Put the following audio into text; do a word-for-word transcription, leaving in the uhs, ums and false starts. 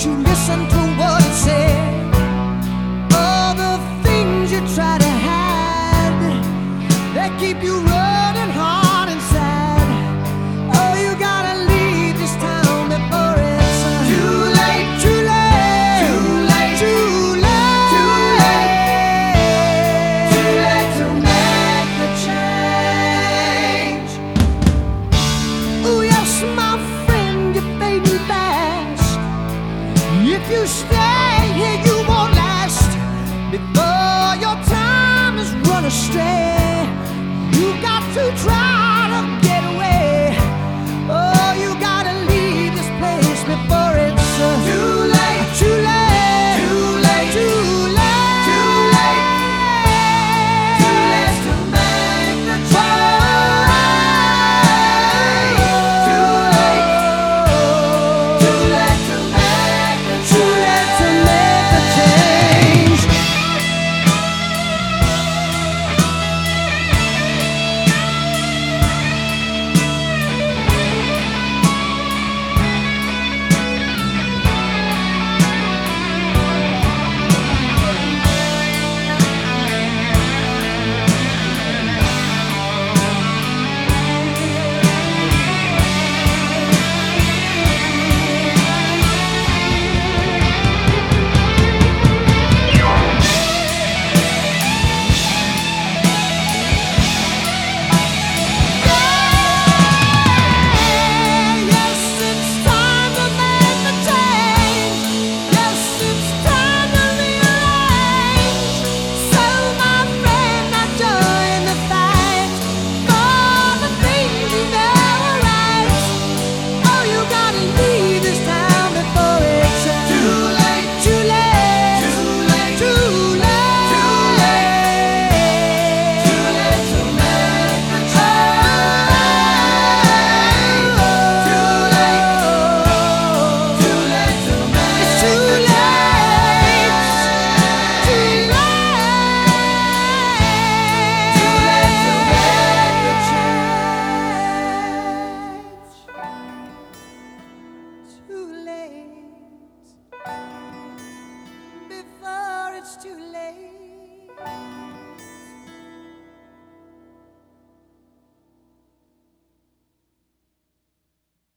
Won't you listen to what it said? All the things you try to hide, they keep you running hard and sad. Oh, you gotta leave this town before it's uh, too late, too late, too late, too late, too late, too late to make the change. Oh yes, my friend, you're fading fast. If you stay here, you won't last. Before your time is run astray, you got to try.